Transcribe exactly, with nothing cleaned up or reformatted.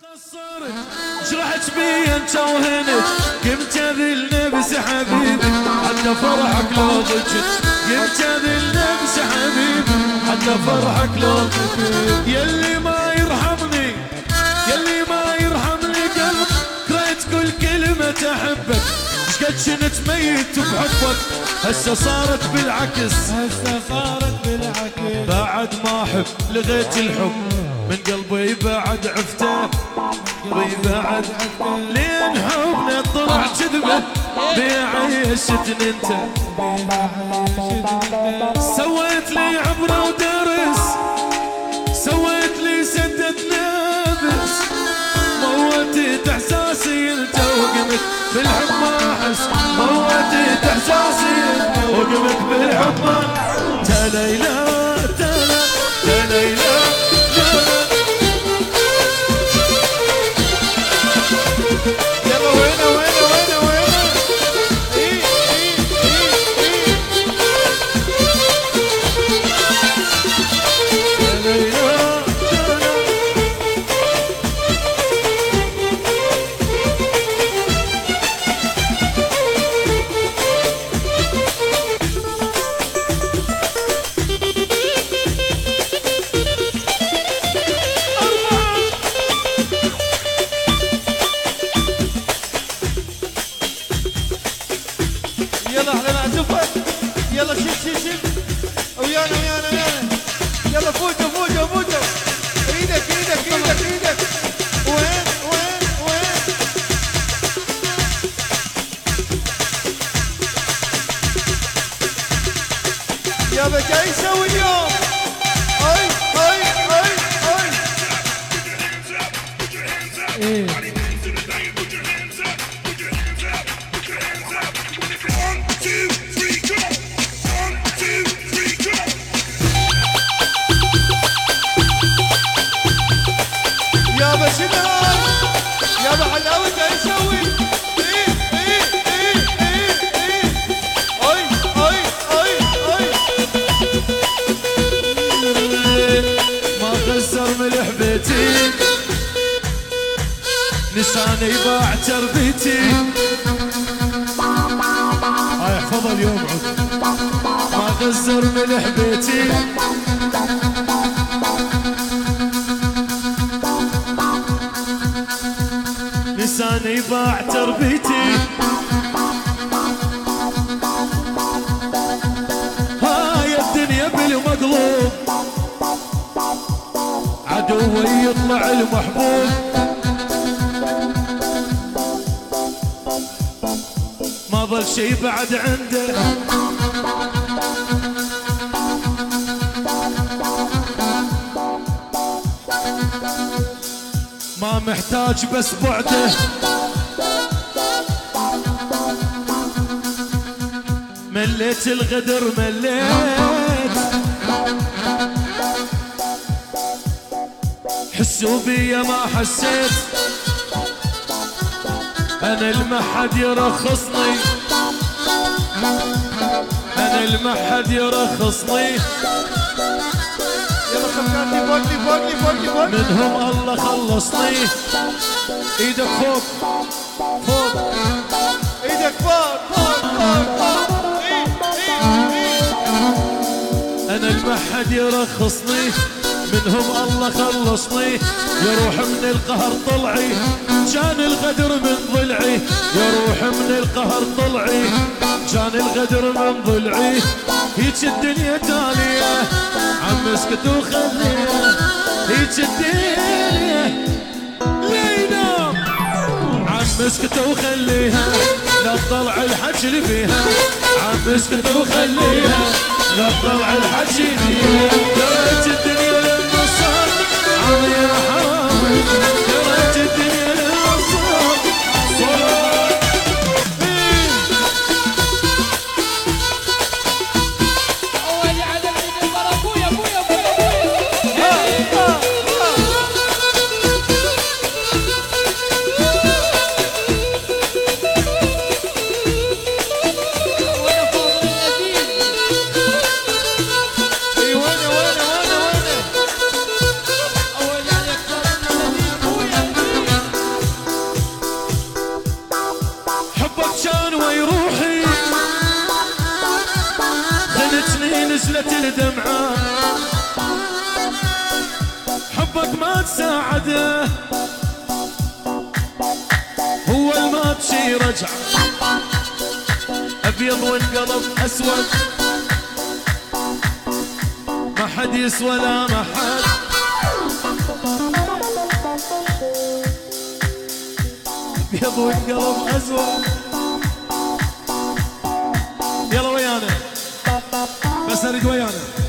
قصرت شرحت بي انت وهنت قمت ذي النفس حبيبي حتى فرحك لو ضجت قمت ذي النفس حبيبي حتى فرحك لو ضجت يلي ما يرحمني يلي ما يرحمني قلب كرهت كل كلمة احبك شقد شنت ميت بحبك هسه صارت بالعكس هسه صارت بالعكس بعد ما احب لغيت الحب من قلبي بعد عفته قلبي بعد عفته لين حبنا طلع كذبه بيعيشتني انت سويت لي عبره ودرس سويت لي سدة نفس موتت احساسي انت وقمت بالحب ما احس موتت احساسي انت وقمت بالحب ما تليلا تلا تليلا يلا وينه وينه وينه وينه ايه ايه ايه ايه يلا احنا معزوفة يلا شيل شيل شيل ويانا ويانا ويانا يلا فوتوا فوتوا فوتوا ايدك ايدك ايدك ايدك وين وين وين يا بجا يسوي اليوم هاي هاي هاي هاي ايه يابا شنو يابا حلاوة جاي يسوي ايه ايه ايه ايه ايه اي اي اي اي ما خسر ملح بيتي لساني باع تربيتي هاي احفظها اليوم عود ما خسر ملح بيتي لساني باع تربيتي هاي الدنيا بالمقلوب عدوي يطلع المحبوب ما ظل شي بعد عنده ما محتاج بس بعده مليت الغدر مليت حسوا بيا ما حسيت انا المحد يرخصني انا المحد يرخصني يلا خفقاتي فوقني فوقني فوقني فوقني منهم الله خلصني ايدك فوق فوق ايدك فوق فوق فوق فوق ايه ايه ايه انا المحد يرخصني منهم الله خلصني يروح من القهر طلعي كان الغدر من ضلعي يروح من القهر طلعي كان الغدر من ضلعي هيك الدنيا تالية عم اسكت وخليها هيك الدنيا لينا عم اسكت وخليها لا تطلع الحكي اللي فيها عم اسكت وخليها لا تطلع الحكي فيها دريت الدنيا للنصار عم يا حرامي دريت الدنيا للنصار صار اولي على العيد المرة ابويا ابويا ابويا ابويا فاضل النبيل اي وينه وينه وينه وينه الدمعة حبك ما تساعده هو المات شي رجع ابيض وانقلب اسود ما حد يسوى لا ما حد ابيض وانقلب اسود يلا ويانا بس اريد ويانا